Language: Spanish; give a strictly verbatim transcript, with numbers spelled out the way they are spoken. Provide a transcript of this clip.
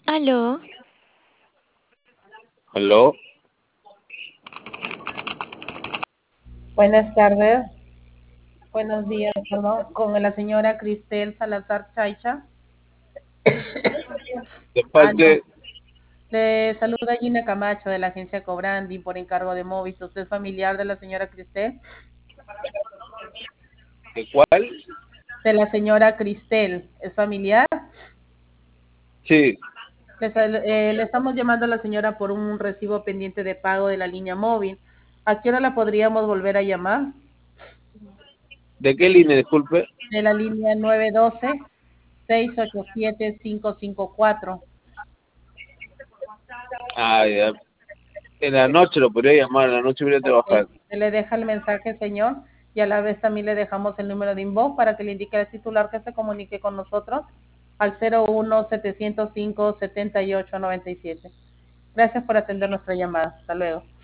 Aló, Aló, Buenas tardes, buenos días, perdón, con la señora Cristel Salazar Chaicha. de Aló, parte le saluda Gina Camacho de la agencia Cobrandi por encargo de Movis. ¿Usted es familiar de la señora Cristel? de cuál? De la señora Cristel, ¿es familiar? Sí, Le, sal- eh, le estamos llamando a la señora por un recibo pendiente de pago de la línea móvil. ¿A qué hora la podríamos volver a llamar? ¿de qué línea, disculpe? De la línea nueve uno dos, seis ocho siete, cinco cinco cuatro. Ah, ya. En la noche lo podría llamar, en la noche voy a Ok, trabajar. se le deja el mensaje, señor, y a la vez también le dejamos el número de inbox para que le indique al titular que se comunique con nosotros al cero uno setecientos cinco setenta y ocho noventa y siete. Gracias por atender nuestra llamada. Hasta luego.